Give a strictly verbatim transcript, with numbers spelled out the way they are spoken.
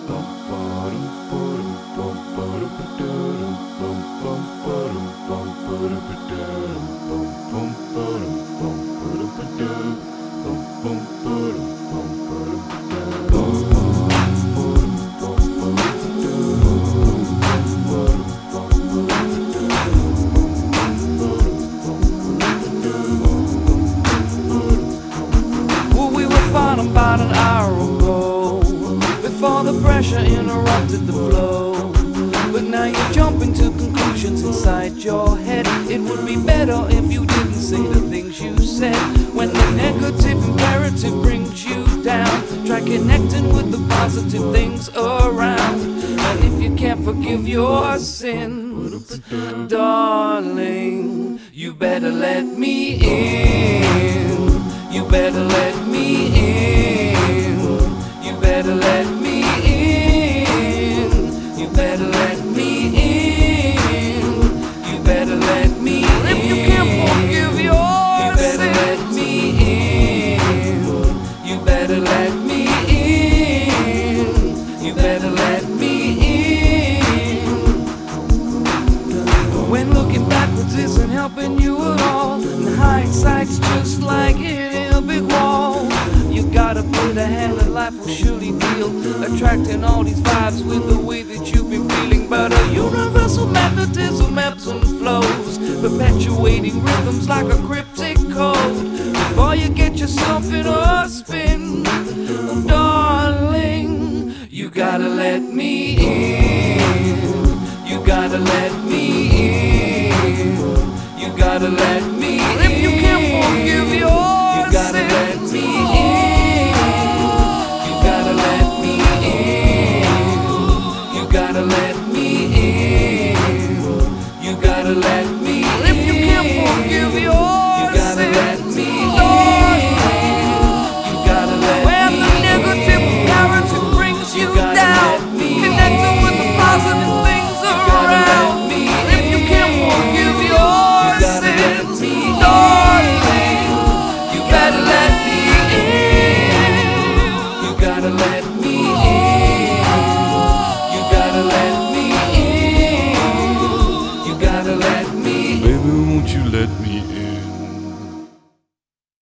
About an hour ago, before the pressure interrupted the flow. But now you're jumping to conclusions inside your head. It would be better if you didn't say the things you said. When the negative imperative brings you down, try connecting with the positive things around. And if you can't forgive your sins, darling, you better let me in. You better let me in. You better let me in. You better let me in. You better let me in. If you can't forgive your sins, you better let me in. You better let me in. You better let me in. When looking backwards isn't helping you at all, and hindsight's just like hitting a big wall. You gotta play the hand that life will surely deal, attracting all these vibes with the way that you've been feeling. But a universal magnetism ebbs and flows, perpetuating rhythms like a cryptic code. Before you get yourself in a spin, oh darling, you gotta let me in. You gotta let me in. You gotta let me in. If you can't forgive your sins, you gotta let